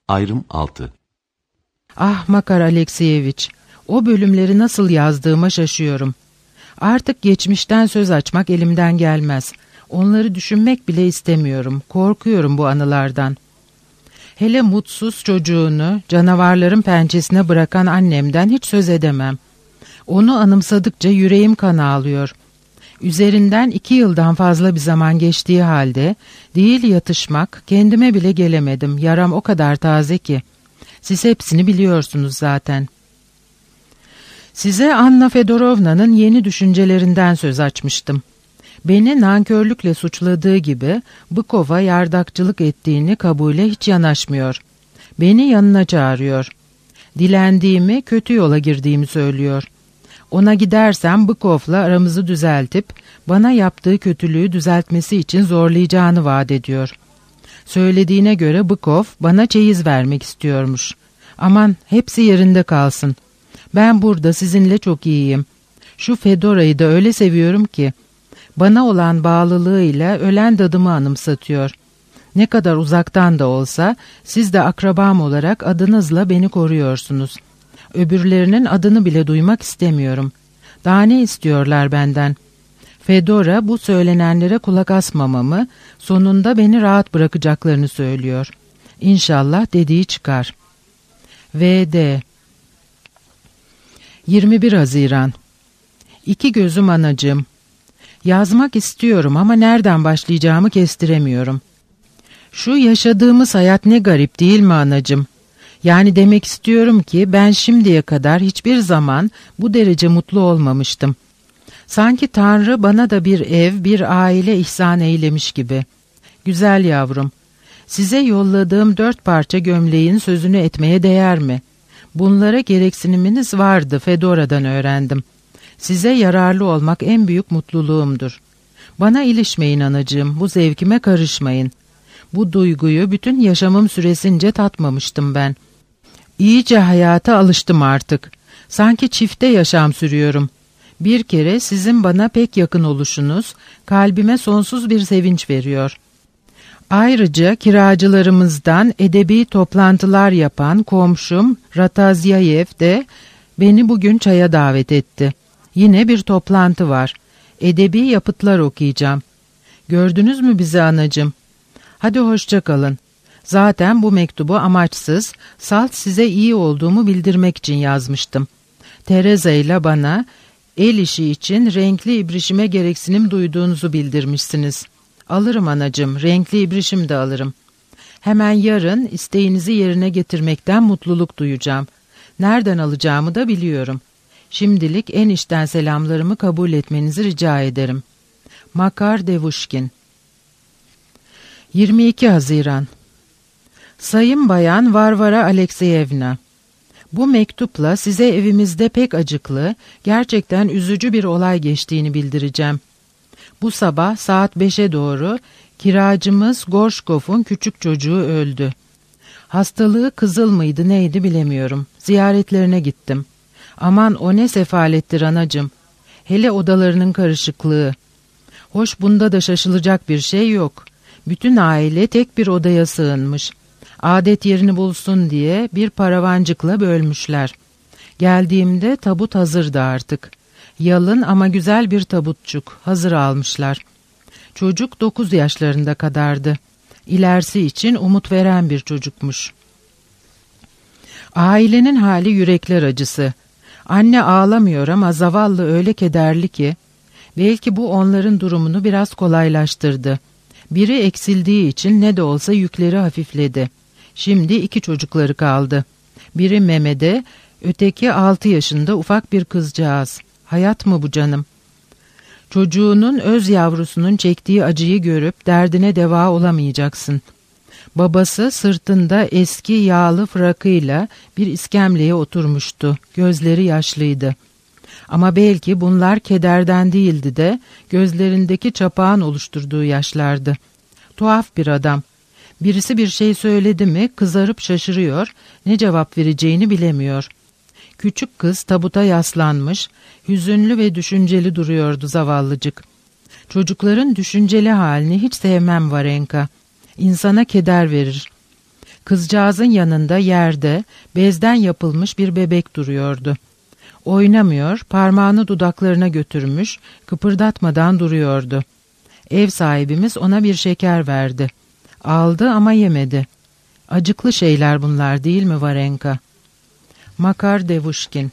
Ayrım 6. Ah Makar Alekseyeviç, o bölümleri nasıl yazdığıma şaşıyorum. Artık geçmişten söz açmak elimden gelmez. Onları düşünmek bile istemiyorum. Korkuyorum bu anılardan. Hele mutsuz çocuğunu canavarların pençesine bırakan annemden hiç söz edemem. Onu anımsadıkça yüreğim kan ağlıyor. Üzerinden 2 yıldan fazla bir zaman geçtiği halde değil yatışmak, kendime bile gelemedim. Yaram o kadar taze ki. Siz hepsini biliyorsunuz zaten. Size Anna Fedorovna'nın yeni düşüncelerinden söz açmıştım. Beni nankörlükle suçladığı gibi Bykov'a yardakçılık ettiğini kabule hiç yanaşmıyor. Beni yanına çağırıyor. Dilendiğimi, kötü yola girdiğimi söylüyor. Ona gidersem Bykov'la aramızı düzeltip bana yaptığı kötülüğü düzeltmesi için zorlayacağını vaat ediyor. Söylediğine göre Bykov bana çeyiz vermek istiyormuş. Aman hepsi yerinde kalsın. Ben burada sizinle çok iyiyim. Şu Fedora'yı da öyle seviyorum ki bana olan bağlılığıyla ölen dadımı anımsatıyor. Ne kadar uzaktan da olsa siz de akrabam olarak adınızla beni koruyorsunuz. Öbürlerinin adını bile duymak istemiyorum. Daha ne istiyorlar benden? Fedora bu söylenenlere kulak asmamamı, sonunda beni rahat bırakacaklarını söylüyor. İnşallah dediği çıkar. V.D. 21 Haziran. 2 gözüm anacığım. Yazmak istiyorum ama nereden başlayacağımı kestiremiyorum. Şu yaşadığımız hayat ne garip değil mi anacığım? Yani demek istiyorum ki ben şimdiye kadar hiçbir zaman bu derece mutlu olmamıştım. Sanki Tanrı bana da bir ev, bir aile ihsan eylemiş gibi. Güzel yavrum, size yolladığım 4 parça gömleğin sözünü etmeye değer mi? Bunlara gereksiniminiz vardı, Fedora'dan öğrendim. Size yararlı olmak en büyük mutluluğumdur. Bana ilişmeyin anacığım, bu zevkime karışmayın. Bu duyguyu bütün yaşamım süresince tatmamıştım ben. İyice hayata alıştım artık. Sanki çifte yaşam sürüyorum. Bir kere sizin bana pek yakın oluşunuz kalbime sonsuz bir sevinç veriyor. Ayrıca kiracılarımızdan edebi toplantılar yapan komşum Ratazyayev de beni bugün çaya davet etti. Yine bir toplantı var. Edebi yapıtlar okuyacağım. Gördünüz mü bizi anacığım? Hadi hoşça kalın. Zaten bu mektubu amaçsız, salt size iyi olduğumu bildirmek için yazmıştım. Teresa ile bana el işi için renkli ibrişime gereksinim duyduğunuzu bildirmişsiniz. Alırım anacığım, renkli ibrişim de alırım. Hemen yarın isteğinizi yerine getirmekten mutluluk duyacağım. Nereden alacağımı da biliyorum. Şimdilik en içten selamlarımı kabul etmenizi rica ederim. Makar Devuşkin. 22 Haziran. Sayın Bayan Varvara Alekseyevna, bu mektupla size evimizde pek acıklı, gerçekten üzücü bir olay geçtiğini bildireceğim. Bu sabah saat 5'e doğru kiracımız Gorşkov'un küçük çocuğu öldü. Hastalığı kızıl mıydı neydi bilemiyorum. Ziyaretlerine gittim. Aman o ne sefalettir anacığım. Hele odalarının karışıklığı. Hoş bunda da şaşılacak bir şey yok. Bütün aile tek bir odaya sığınmış. Adet yerini bulsun diye bir paravancıkla bölmüşler. Geldiğimde tabut hazırdı artık. Yalın ama güzel bir tabutçuk hazır almışlar. Çocuk 9 yaşlarında kadardı. İlerisi için umut veren bir çocukmuş. Ailenin hali yürekler acısı. Anne ağlamıyor ama zavallı öyle kederli ki. Belki bu onların durumunu biraz kolaylaştırdı. Biri eksildiği için ne de olsa yükleri hafifledi. Şimdi 2 çocukları kaldı. Biri Mehmet'e, öteki 6 yaşında ufak bir kızcağız. Hayat mı bu canım? Çocuğunun öz yavrusunun çektiği acıyı görüp derdine deva olamayacaksın. Babası sırtında eski yağlı frakıyla bir iskemleye oturmuştu. Gözleri yaşlıydı. Ama belki bunlar kederden değildi de gözlerindeki çapağın oluşturduğu yaşlardı. Tuhaf bir adam. Birisi bir şey söyledi mi kızarıp şaşırıyor, ne cevap vereceğini bilemiyor. Küçük kız tabuta yaslanmış, hüzünlü ve düşünceli duruyordu zavallıcık. Çocukların düşünceli halini hiç sevmem Varenka. İnsana keder verir. Kızcağızın yanında yerde bezden yapılmış bir bebek duruyordu. Oynamıyor, parmağını dudaklarına götürmüş, kıpırdatmadan duruyordu. Ev sahibimiz ona bir şeker verdi. Aldı ama yemedi. Acıklı şeyler bunlar değil mi Varenka? Makar Devuşkin.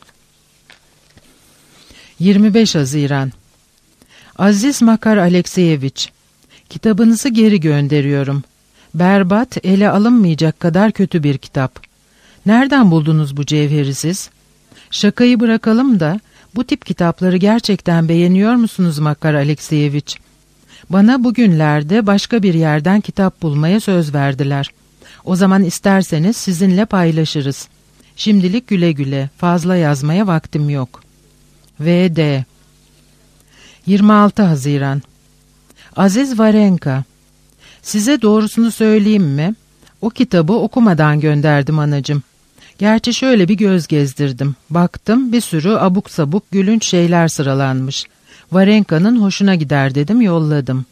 25 Haziran. Aziz Makar Alekseyeviç, kitabınızı geri gönderiyorum. Berbat, ele alınmayacak kadar kötü bir kitap. Nereden buldunuz bu cevheri siz? Şakayı bırakalım da bu tip kitapları gerçekten beğeniyor musunuz Makar Alekseyeviç? Bana bugünlerde başka bir yerden kitap bulmaya söz verdiler. O zaman isterseniz sizinle paylaşırız. Şimdilik güle güle, fazla yazmaya vaktim yok. V.D. 26 Haziran. Aziz Varenka, size doğrusunu söyleyeyim mi? O kitabı okumadan gönderdim anacığım. Gerçi şöyle bir göz gezdirdim. Baktım bir sürü abuk sabuk gülünç şeyler sıralanmış. Varenka'nın hoşuna gider dedim, yolladım.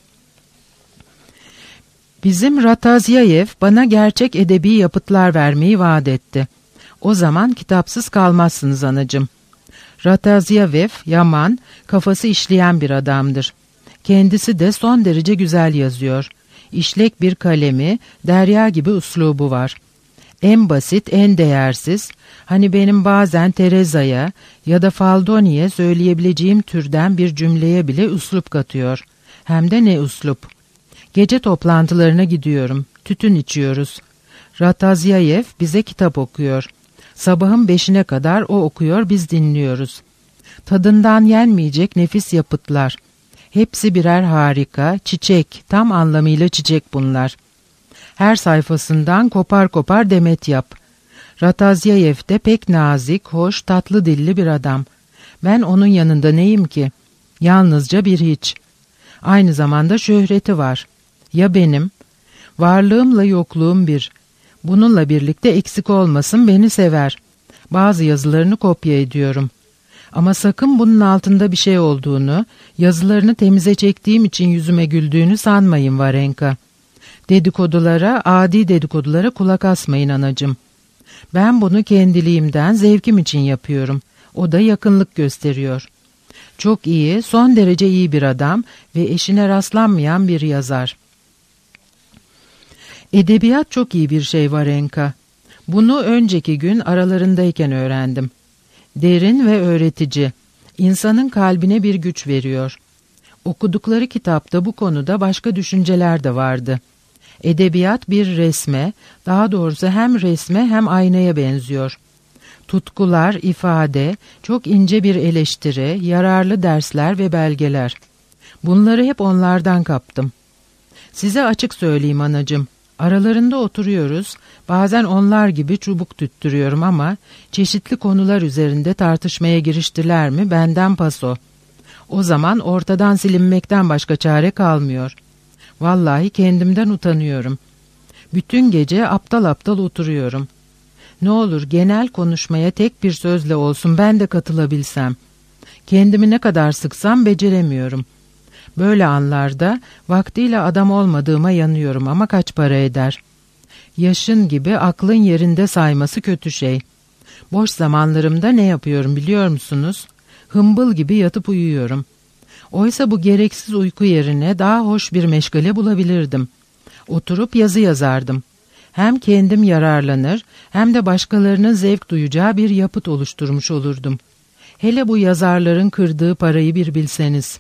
Bizim Ratazyayev bana gerçek edebi yapıtlar vermeyi vaat etti. O zaman kitapsız kalmazsınız anacığım. Ratazyayev yaman, kafası işleyen bir adamdır. Kendisi de son derece güzel yazıyor. İşlek bir kalemi, derya gibi üslubu var. En basit, en değersiz, hani benim bazen Tereza'ya ya da Faldoni'ye söyleyebileceğim türden bir cümleye bile üslup katıyor. Hem de ne üslup. Gece toplantılarına gidiyorum, tütün içiyoruz. Ratazyayev bize kitap okuyor. Sabahın 5'ine kadar o okuyor, biz dinliyoruz. Tadından yenmeyecek nefis yapıtlar. Hepsi birer harika, çiçek, tam anlamıyla çiçek bunlar. Her sayfasından kopar kopar demet yap. Ratazyayev de pek nazik, hoş, tatlı dilli bir adam. Ben onun yanında neyim ki? Yalnızca bir hiç. Aynı zamanda şöhreti var. Ya benim? Varlığımla yokluğum bir. Bununla birlikte eksik olmasın, beni sever. Bazı yazılarını kopya ediyorum. Ama sakın bunun altında bir şey olduğunu, yazılarını temize çektiğim için yüzüme güldüğünü sanmayın Varenka. Dedikodulara, adi dedikodulara kulak asmayın anacığım. Ben bunu kendiliğimden, zevkim için yapıyorum. O da yakınlık gösteriyor. Çok iyi, son derece iyi bir adam ve eşine rastlanmayan bir yazar. Edebiyat çok iyi bir şey Varenka. Bunu önceki gün aralarındayken öğrendim. Derin ve öğretici. İnsanın kalbine bir güç veriyor. Okudukları kitapta bu konuda başka düşünceler de vardı. Edebiyat bir resme, daha doğrusu hem resme hem aynaya benziyor. Tutkular, ifade, çok ince bir eleştiri, yararlı dersler ve belgeler. Bunları hep onlardan kaptım. Size açık söyleyeyim anacığım. Aralarında oturuyoruz, bazen onlar gibi çubuk tüttürüyorum ama çeşitli konular üzerinde tartışmaya giriştiler mi benden paso. O zaman ortadan silinmekten başka çare kalmıyor. Vallahi kendimden utanıyorum. Bütün gece aptal aptal oturuyorum. Ne olur genel konuşmaya tek bir sözle olsun ben de katılabilsem. Kendimi ne kadar sıksam beceremiyorum. Böyle anlarda vaktiyle adam olmadığıma yanıyorum ama kaç para eder? Yaşın gibi aklın yerinde sayması kötü şey. Boş zamanlarımda ne yapıyorum biliyor musunuz? Hımbıl gibi yatıp uyuyorum. Oysa bu gereksiz uyku yerine daha hoş bir meşgale bulabilirdim. Oturup yazı yazardım. Hem kendim yararlanır hem de başkalarının zevk duyacağı bir yapıt oluşturmuş olurdum. Hele bu yazarların kırdığı parayı bir bilseniz.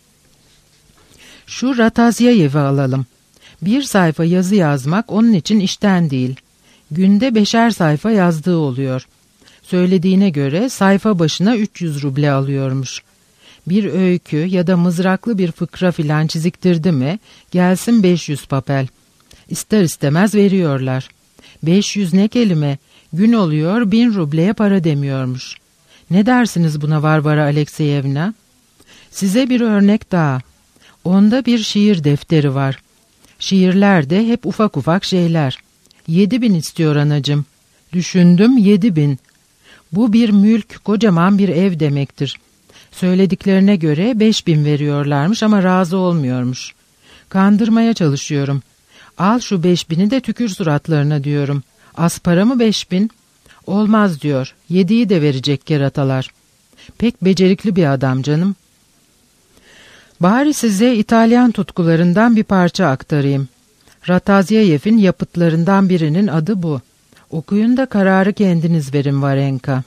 Şu Ratazyayev'i alalım. 1 sayfa yazı yazmak onun için işten değil. Günde 5'er sayfa yazdığı oluyor. Söylediğine göre sayfa başına 300 ruble alıyormuş. Bir öykü ya da mızraklı bir fıkra filan çiziktirdi mi gelsin 500 papel. İster istemez veriyorlar. 500 ne kelime, gün oluyor 1000 rubleye para demiyormuş. Ne dersiniz buna Varvara Alekseyevna? Size bir örnek daha. Onda bir şiir defteri var. Şiirlerde hep ufak ufak şeyler. 7000 istiyor anacığım. Düşündüm 7000. Bu bir mülk, kocaman bir ev demektir. Söylediklerine göre 5000 veriyorlarmış ama razı olmuyormuş. Kandırmaya çalışıyorum. Al şu 5000'i de tükür suratlarına diyorum. Az para mı 5000? Olmaz diyor. 7'yi de verecek keratalar. Pek becerikli bir adam canım. Bari size İtalyan tutkularından bir parça aktarayım. Ratazyayev'in yapıtlarından birinin adı bu. Okuyun da kararı kendiniz verin Varenka.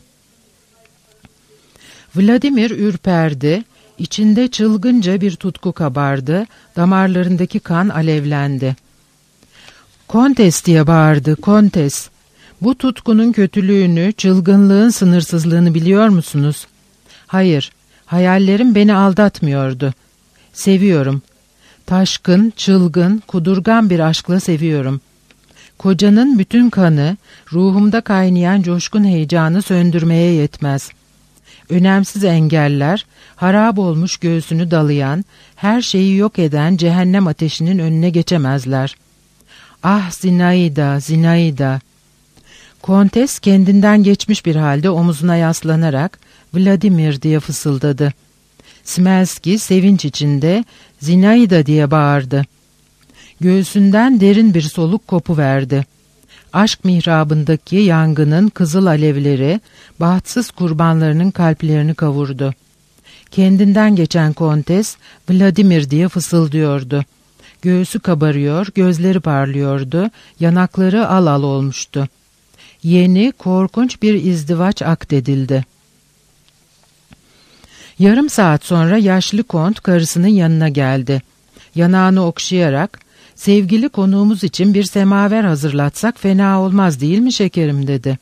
Vladimir ürperdi, içinde çılgınca bir tutku kabardı, damarlarındaki kan alevlendi. "Kontes!" diye bağırdı, "Kontes! Bu tutkunun kötülüğünü, çılgınlığın sınırsızlığını biliyor musunuz? Hayır, hayallerim beni aldatmıyordu. Seviyorum. Taşkın, çılgın, kudurgan bir aşkla seviyorum. Kocanın bütün kanı, ruhumda kaynayan coşkun heyecanı söndürmeye yetmez. Önemsiz engeller, harap olmuş göğsünü dalayan, her şeyi yok eden cehennem ateşinin önüne geçemezler. Ah Zinaida, Zinaida!" Kontes kendinden geçmiş bir halde omuzuna yaslanarak "Vladimir!" diye fısıldadı. Smelski sevinç içinde "Zinaida!" diye bağırdı. Göğsünden derin bir soluk kopuverdi. Aşk mihrabındaki yangının kızıl alevleri bahtsız kurbanlarının kalplerini kavurdu. Kendinden geçen kontes "Vladimir!" diye fısıldıyordu. Göğsü kabarıyor, gözleri parlıyordu, yanakları al al olmuştu. Yeni, korkunç bir izdivaç akdedildi. Yarım saat sonra yaşlı kont karısının yanına geldi. Yanağını okşayarak, "Sevgili konuğumuz için bir semaver hazırlatsak fena olmaz değil mi şekerim?" dedi.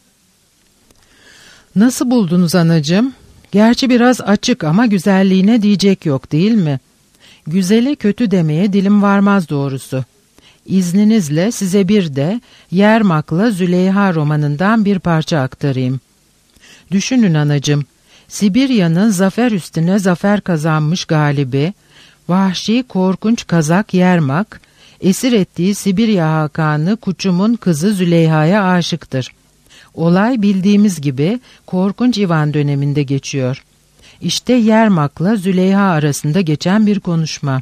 "Nasıl buldunuz anacığım? Gerçi biraz açık ama güzelliğine diyecek yok değil mi? Güzele kötü demeye dilim varmaz doğrusu. İzninizle size bir de Yermak'la Züleyha romanından bir parça aktarayım. Düşünün anacığım, Sibirya'nın zafer üstüne zafer kazanmış galibi, vahşi korkunç Kazak Yermak, esir ettiği Sibirya hakanı Kuçum'un kızı Züleyha'ya aşıktır. Olay bildiğimiz gibi korkunç İvan döneminde geçiyor. İşte Yermak'la Züleyha arasında geçen bir konuşma.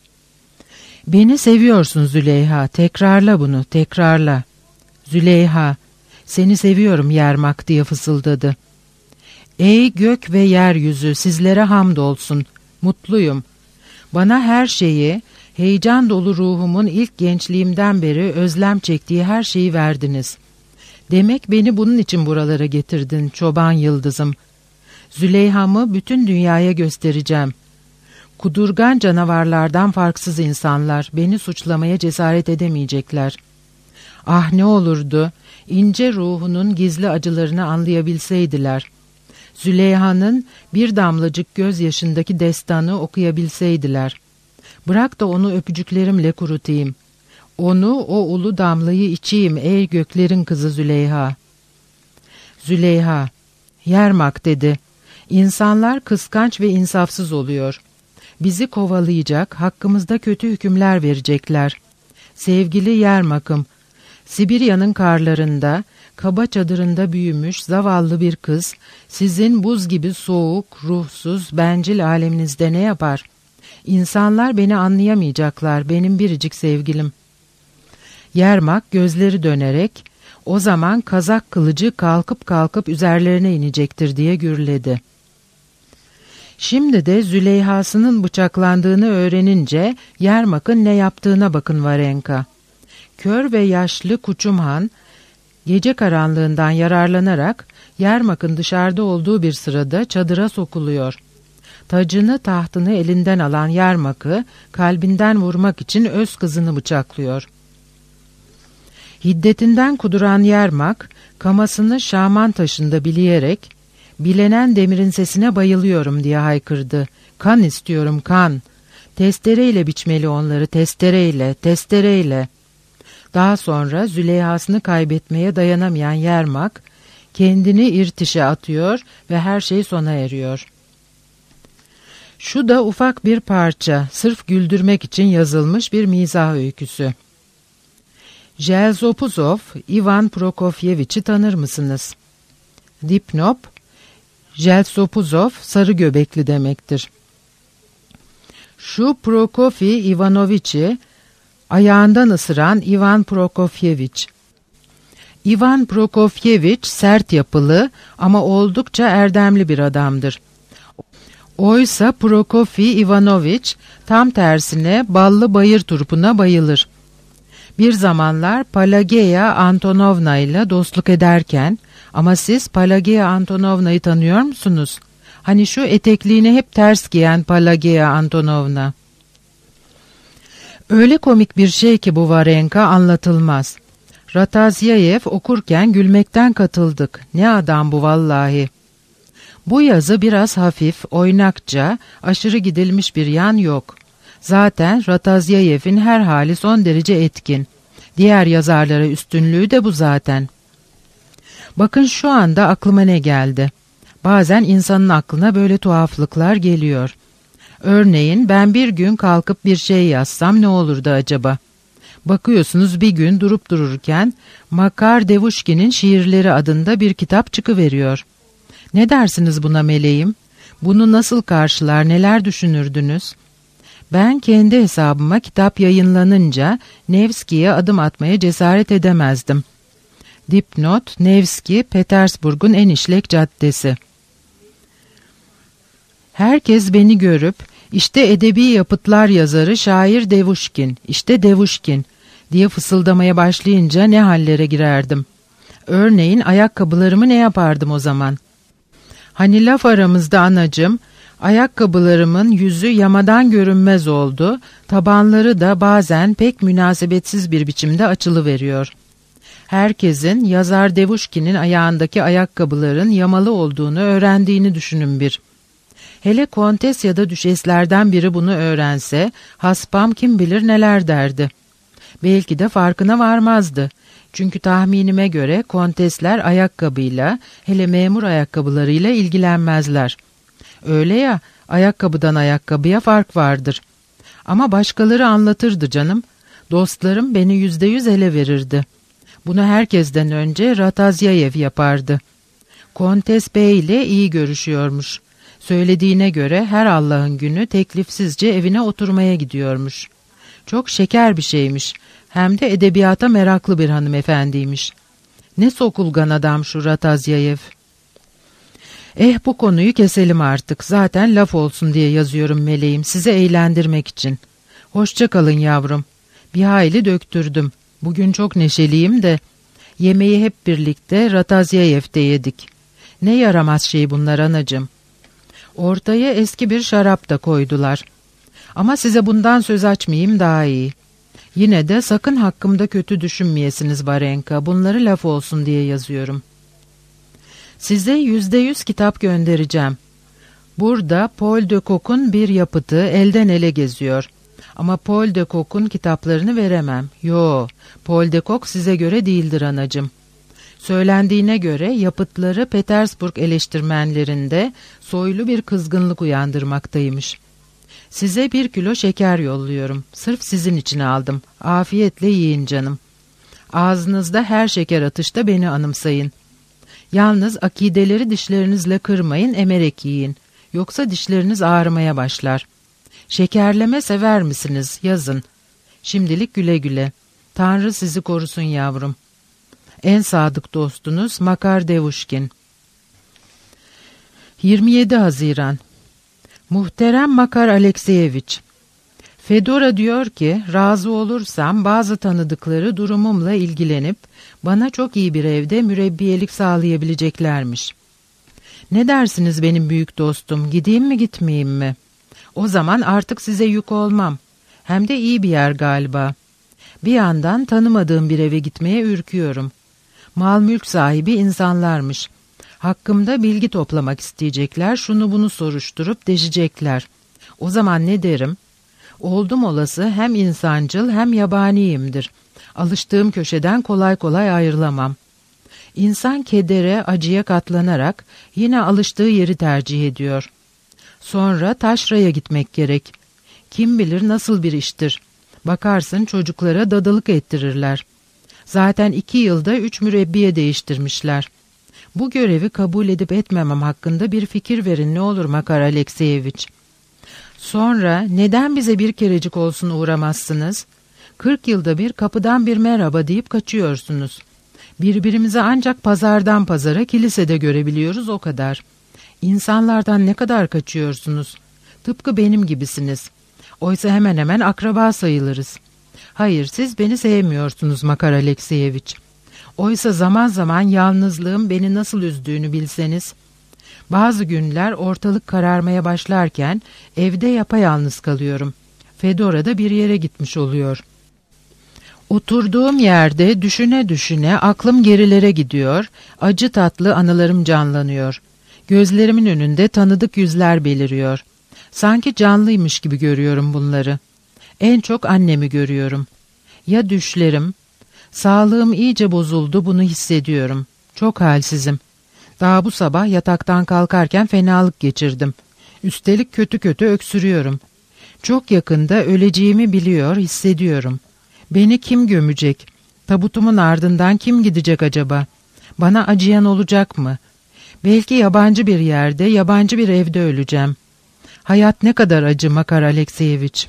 "Beni seviyorsun Züleyha, tekrarla bunu, tekrarla." "Züleyha, seni seviyorum Yermak!" diye fısıldadı. "Ey gök ve yeryüzü, sizlere hamdolsun, mutluyum. Bana her şeyi, heyecan dolu ruhumun ilk gençliğimden beri özlem çektiği her şeyi verdiniz. Demek beni bunun için buralara getirdin çoban yıldızım. Züleyha'mı bütün dünyaya göstereceğim. Kudurgan canavarlardan farksız insanlar beni suçlamaya cesaret edemeyecekler. Ah ne olurdu, ince ruhunun gizli acılarını anlayabilseydiler. Züleyha'nın bir damlacık gözyaşındaki destanı okuyabilseydiler. Bırak da onu öpücüklerimle kurutayım. Onu, o ulu damlayı içeyim ey göklerin kızı Züleyha." "Züleyha, Yermak," dedi. "İnsanlar kıskanç ve insafsız oluyor. Bizi kovalayacak, hakkımızda kötü hükümler verecekler. Sevgili Yermak'ım, Sibirya'nın karlarında, kaba çadırında büyümüş zavallı bir kız, sizin buz gibi soğuk, ruhsuz, bencil aleminizde ne yapar? İnsanlar beni anlayamayacaklar, benim biricik sevgilim." Yermak gözleri dönerek, "O zaman Kazak kılıcı kalkıp kalkıp üzerlerine inecektir," diye gürledi. Şimdi de Züleyha'sının bıçaklandığını öğrenince Yermak'ın ne yaptığına bakın Varenka. Kör ve yaşlı Kuçum Han, gece karanlığından yararlanarak Yermak'ın dışarıda olduğu bir sırada çadıra sokuluyor. Tacını tahtını elinden alan Yermak'ı kalbinden vurmak için öz kızını bıçaklıyor. Hiddetinden kuduran Yermak, kamasını Şaman taşında bileyerek, "Bilenen demirin sesine bayılıyorum," diye haykırdı. "Kan istiyorum, kan. Testereyle biçmeli onları, testereyle, testereyle." Daha sonra Züleyha'sını kaybetmeye dayanamayan Yermak, kendini irtişe atıyor ve her şey sona eriyor. Şu da ufak bir parça, sırf güldürmek için yazılmış bir mizah öyküsü. Jelzopuzov, Ivan Prokofyevich'i tanır mısınız? Dipnot, Jelzopuzov, sarı göbekli demektir. Şu Prokofy Ivanovich'i ayağından ısıran Ivan Prokofyevich. Ivan Prokofyevich sert yapılı ama oldukça erdemli bir adamdır. Oysa Prokofy Ivanovich tam tersine ballı bayır turpuna bayılır. Bir zamanlar Pelageya Antonovna ile dostluk ederken, ama siz Pelageya Antonovna'yı tanıyor musunuz? Hani şu etekliğini hep ters giyen Pelageya Antonovna. Öyle komik bir şey ki bu Varenka, anlatılmaz. Ratazyayev okurken gülmekten katıldık. Ne adam bu vallahi. Bu yazı biraz hafif, oynakça, aşırı gidilmiş bir yan yok. Zaten Ratazyayev'in her hali son derece etkin. Diğer yazarlara üstünlüğü de bu zaten. Bakın şu anda aklıma ne geldi. Bazen insanın aklına böyle tuhaflıklar geliyor. Örneğin ben bir gün kalkıp bir şey yazsam ne olurdu acaba? Bakıyorsunuz bir gün durup dururken Makar Devuşkin'in Şiirleri adında bir kitap çıkıveriyor. Ne dersiniz buna meleğim? Bunu nasıl karşılar, neler düşünürdünüz? Ben kendi hesabıma kitap yayınlanınca Nevski'ye adım atmaya cesaret edemezdim. Dipnot: Nevski, Petersburg'un en işlek caddesi. Herkes beni görüp, işte edebi yapıtlar yazarı şair Devuşkin, işte Devuşkin diye fısıldamaya başlayınca ne hallere girerdim. Örneğin ayakkabılarımı ne yapardım o zaman? Hani laf aramızda anacığım, ayakkabılarımın yüzü yamadan görünmez oldu, tabanları da bazen pek münasebetsiz bir biçimde açılıveriyor. Herkesin yazar Devuşkin'in ayağındaki ayakkabıların yamalı olduğunu öğrendiğini düşünün bir. Hele kontes ya da düşeslerden biri bunu öğrense, haspam kim bilir neler derdi. Belki de farkına varmazdı. Çünkü tahminime göre kontesler ayakkabıyla, hele memur ayakkabılarıyla ilgilenmezler. Öyle ya, ayakkabıdan ayakkabıya fark vardır. Ama başkaları anlatırdı canım. Dostlarım beni %100 ele verirdi. Bunu herkesten önce Ratazyayev yapardı. Kontes Bey ile iyi görüşüyormuş. Söylediğine göre her Allah'ın günü teklifsizce evine oturmaya gidiyormuş. Çok şeker bir şeymiş. Hem de edebiyata meraklı bir hanımefendiymiş. Ne sokulgan adam şu Ratazyayev. Bu konuyu keselim artık. Zaten laf olsun diye yazıyorum meleğim, sizi eğlendirmek için. Hoşça kalın yavrum. Bir hayli döktürdüm. Bugün çok neşeliyim de. Yemeği hep birlikte Ratazyayev'de yedik. Ne yaramaz şey bunlar anacığım. Ortaya eski bir şarap da koydular. Ama size bundan söz açmayayım daha iyi. Yine de sakın hakkımda kötü düşünmeyesiniz Varenka. Bunları laf olsun diye yazıyorum. Size %100 kitap göndereceğim. Burada Paul de Kock'un bir yapıtı elden ele geziyor. Ama Paul de Kock'un kitaplarını veremem. Yo, Paul de Kock size göre değildir anacığım. Söylendiğine göre yapıtları Petersburg eleştirmenlerinde soylu bir kızgınlık uyandırmaktaymış. Size 1 kilo şeker yolluyorum. Sırf sizin için aldım. Afiyetle yiyin canım. Ağzınızda her şeker atışta beni anımsayın. Yalnız akideleri dişlerinizle kırmayın, emerek yiyin. Yoksa dişleriniz ağrımaya başlar. Şekerleme sever misiniz? Yazın. Şimdilik güle güle. Tanrı sizi korusun yavrum. En sadık dostunuz Makar Devuşkin. 27 Haziran. Muhterem Makar Alekseyeviç, Fedora diyor ki, razı olursam bazı tanıdıkları durumumla ilgilenip bana çok iyi bir evde mürebbiyelik sağlayabileceklermiş. Ne dersiniz benim büyük dostum, gideyim mi gitmeyeyim mi? O zaman artık size yük olmam. Hem de iyi bir yer galiba. Bir yandan tanımadığım bir eve gitmeye ürküyorum. Mal mülk sahibi insanlarmış. Hakkımda bilgi toplamak isteyecekler, şunu bunu soruşturup deşecekler. O zaman ne derim? Oldum olası hem insancıl hem yabaniyimdir. Alıştığım köşeden kolay kolay ayrılamam. İnsan kedere, acıya katlanarak yine alıştığı yeri tercih ediyor. Sonra taşraya gitmek gerek. Kim bilir nasıl bir iştir. Bakarsın çocuklara dadılık ettirirler. Zaten 2 yılda 3 mürebbiye değiştirmişler. Bu görevi kabul edip etmemem hakkında bir fikir verin ne olur Makar Alekseyeviç. Sonra neden bize bir kerecik olsun uğramazsınız? 40 yılda bir kapıdan bir merhaba deyip kaçıyorsunuz. Birbirimizi ancak pazardan pazara, kilisede görebiliyoruz, o kadar. İnsanlardan ne kadar kaçıyorsunuz? Tıpkı benim gibisiniz. Oysa hemen hemen akraba sayılırız. Hayır, siz beni sevmiyorsunuz Makar Alekseyeviç. Oysa zaman zaman yalnızlığım beni nasıl üzdüğünü bilseniz. Bazı günler ortalık kararmaya başlarken evde yapayalnız kalıyorum. Fedora da bir yere gitmiş oluyor. Oturduğum yerde düşüne düşüne aklım gerilere gidiyor, acı tatlı anılarım canlanıyor. Gözlerimin önünde tanıdık yüzler beliriyor. Sanki canlıymış gibi görüyorum bunları. En çok annemi görüyorum. Ya düşlerim? Sağlığım iyice bozuldu, bunu hissediyorum. Çok halsizim. Daha bu sabah yataktan kalkarken fenalık geçirdim. Üstelik kötü kötü öksürüyorum. Çok yakında öleceğimi biliyor, hissediyorum. Beni kim gömecek? Tabutumun ardından kim gidecek acaba? Bana acıyan olacak mı? Belki yabancı bir yerde, yabancı bir evde öleceğim. Hayat ne kadar acı Makar Alekseyeviç.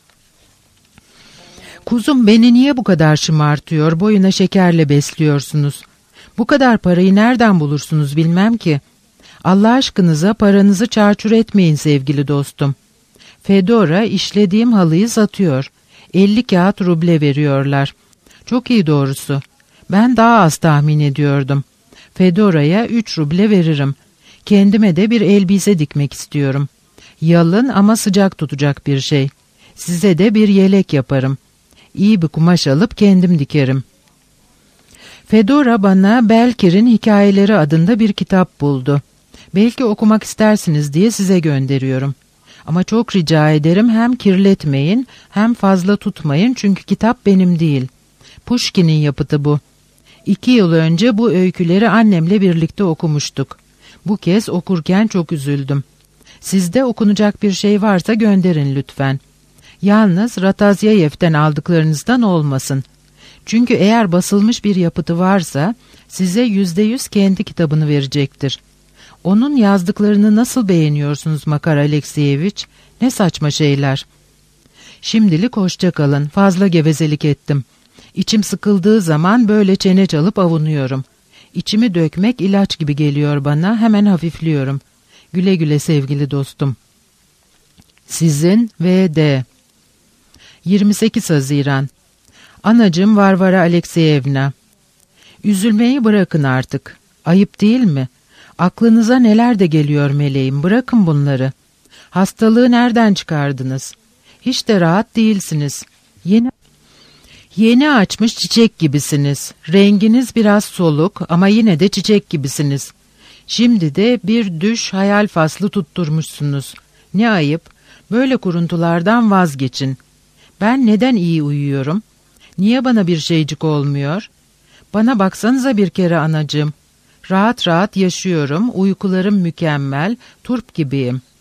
Kuzum, beni niye bu kadar şımartıyor, boyuna şekerle besliyorsunuz? Bu kadar parayı nereden bulursunuz bilmem ki. Allah aşkınıza paranızı çarçur etmeyin sevgili dostum. Fedora işlediğim halıyı satıyor. 50 kağıt ruble veriyorlar. Çok iyi doğrusu. Ben daha az tahmin ediyordum. Fedora'ya 3 ruble veririm. Kendime de bir elbise dikmek istiyorum. Yalın ama sıcak tutacak bir şey. Size de bir yelek yaparım. İyi bir kumaş alıp kendim dikerim. Fedora bana Belkir'in Hikayeleri adında bir kitap buldu. Belki okumak istersiniz diye size gönderiyorum. Ama çok rica ederim, hem kirletmeyin hem fazla tutmayın, çünkü kitap benim değil. Pushkin'in yapıtı bu. 2 yıl önce bu öyküleri annemle birlikte okumuştuk. Bu kez okurken çok üzüldüm. Sizde okunacak bir şey varsa gönderin lütfen. Yalnız Ratazyayev'den aldıklarınızdan olmasın. Çünkü eğer basılmış bir yapıtı varsa size %100 kendi kitabını verecektir. Onun yazdıklarını nasıl beğeniyorsunuz Makar Alekseyeviç? Ne saçma şeyler. Şimdilik hoşça kalın. Fazla gevezelik ettim. İçim sıkıldığı zaman böyle çene çalıp avunuyorum. İçimi dökmek ilaç gibi geliyor bana, hemen hafifliyorum. Güle güle sevgili dostum. Sizin V.D. 28 Haziran. Anacığım Varvara Alekseyevna. Üzülmeyi bırakın artık. Ayıp değil mi? Aklınıza neler de geliyor meleğim, bırakın bunları. Hastalığı nereden çıkardınız? Hiç de rahat değilsiniz. Yeni açmış çiçek gibisiniz. Renginiz biraz soluk ama yine de çiçek gibisiniz. Şimdi de bir düş hayal faslı tutturmuşsunuz. Ne ayıp. Böyle kuruntulardan vazgeçin. Ben neden iyi uyuyorum? Niye bana bir şeycik olmuyor? Bana baksanıza bir kere anacığım. Rahat rahat yaşıyorum, uykularım mükemmel, turp gibiyim.